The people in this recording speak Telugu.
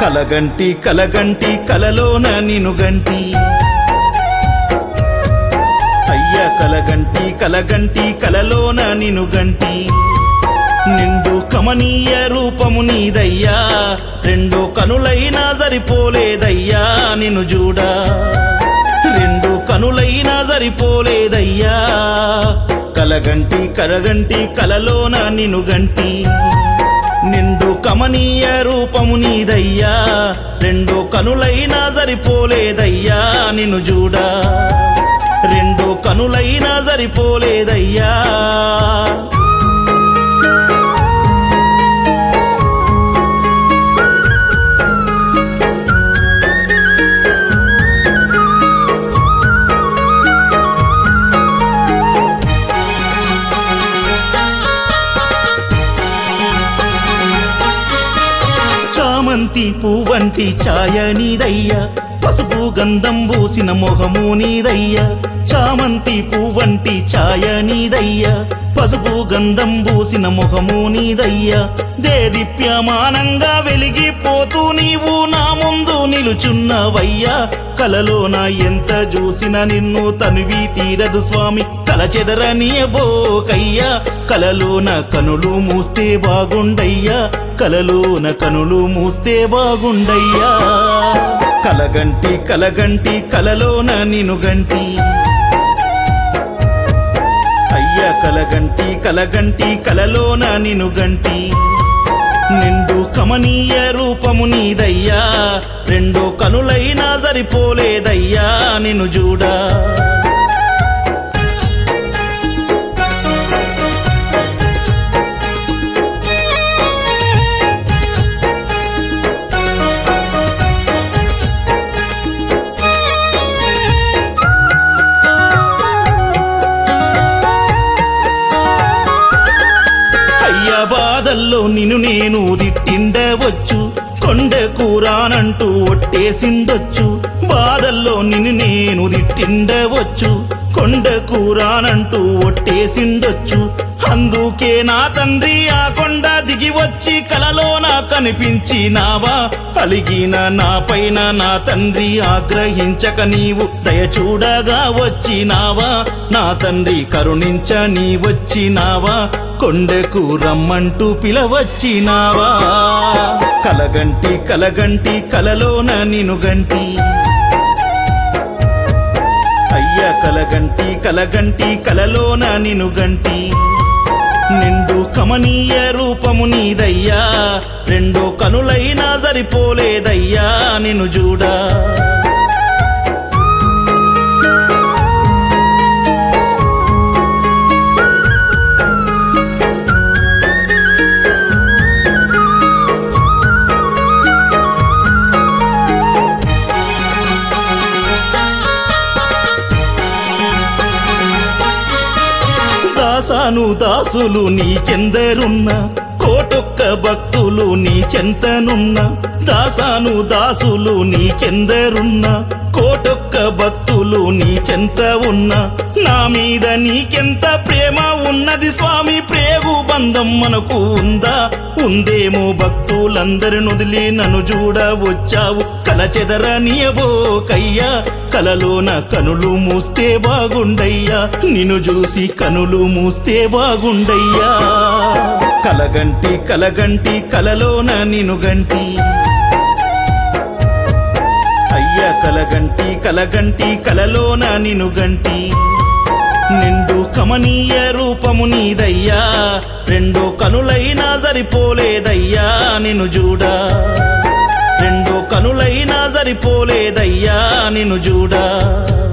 కలగంటి కలగంటి కలలోన నిను గంటి అయ్యా కలగంటి కలగంటి కలలోన నిను గంటి నిండు కమనీయ రూపము నీదయ్యా రెండు కనులైనా సరిపోలేదయ్యా నిన్ను చూడా రెండు కనులైనా సరిపోలేదయ్యా కలగంటి కలగంటి కలలోన నిను గంటి నిండు కమనీయ రూపము నీదయ్యా రెండు కనులైనా సరిపోలేదయ్యా నిన్ను చూడా రెండు కనులైనా సరిపోలేదయ్యా చామంతి పువ్వంటి ఛాయ నీదయ్యా పసుపు గంధం పూసిన మొహము నీదయ్యా చామంతి పువ్వంటి ఛాయ నీదయ్యా పసుపు గంధం పూసిన మొహము నీదయ్యా దేదీప్యమానంగా వెలిగిపోతూ నీవు నా ముందు నిలుచున్నవయ్యా కలలోన ఎంత చూసిన నిన్ను తనివి తీరదు స్వామి కలచెదరనీయబోకయ్యా కలలోన కనులు మూస్తే బాగుండయ్యా కలలోన కనులు మూస్తే బాగుండయ్యా కలగంటి కలగంటి కలలోన నిను గంటి అయ్యా కలగంటి కలగంటి కలలోన నిను గంటి నిండు కమనీయ రూపము నీదయ్యా రెండు కనులైనా సరిపోలేదయ్యా నిన్ను చూడా బాధల్లో నిన్ను నేను దిట్టిండవచ్చు కొండకు రానంటూ ఒట్టేసిండొచ్చు బాధల్లో నిన్ను నేను దిట్టిండవచ్చు కొండకు రానంటూ ఒట్టేసిండొచ్చు అందుకే నా తండ్రి ఆ కొండ దిగి వచ్చి కలలోన కనిపించినావా అలిగిన నా పైన నా తండ్రి ఆగ్రహించక నీవు దయచూడగా వచ్చినావా నా తండ్రి కరుణించ నీ వచ్చినావా కొండకు రమ్మంటూ పిలవచ్చినావా కలగంటి కలగంటి కలలోన నిను గంటి అయ్యా కలగంటి కలగంటి కలలోన నిను గంటి నిండు కమనీయ రూపము నీదయ్యా రెండు కనులైనా సరిపోలేదయ్యా నిన్ను చూడా దాసాను దాసులు నీకెందరున్నా కోటొక్క భక్తులు నీ చెంతనున్నా దాసాను దాసులు నీకెందరున్నా కోటొక్క భక్తులు నీ చెంత ఉన్నా నా మీద నీకెంత ప్రేమ ఉన్నది స్వామి ప్రేగు బంధం మనకు ఉందా ఉందేమో భక్తులందరి నొదిలి నన్ను చూడ వచ్చావు కలచెదరనీయబోకయ్యా కలలోన కనులు మూస్తే బాగుండయ్యా నిన్ను చూసి కనులు మూస్తే బాగుండయ్యా కలగంటి కలగంటి కలలోన నిను గంటి అయ్యా కలగంటి కలగంటి కలలోన నిను గంటి నిండు కమనీయ రూపము నీదయ్యా రెండు కనులైనా సరిపోలేదయ్యా నిన్ను చూడా రెండు కనులైనా సరిపోలేదయ్యా నిన్ను చూడా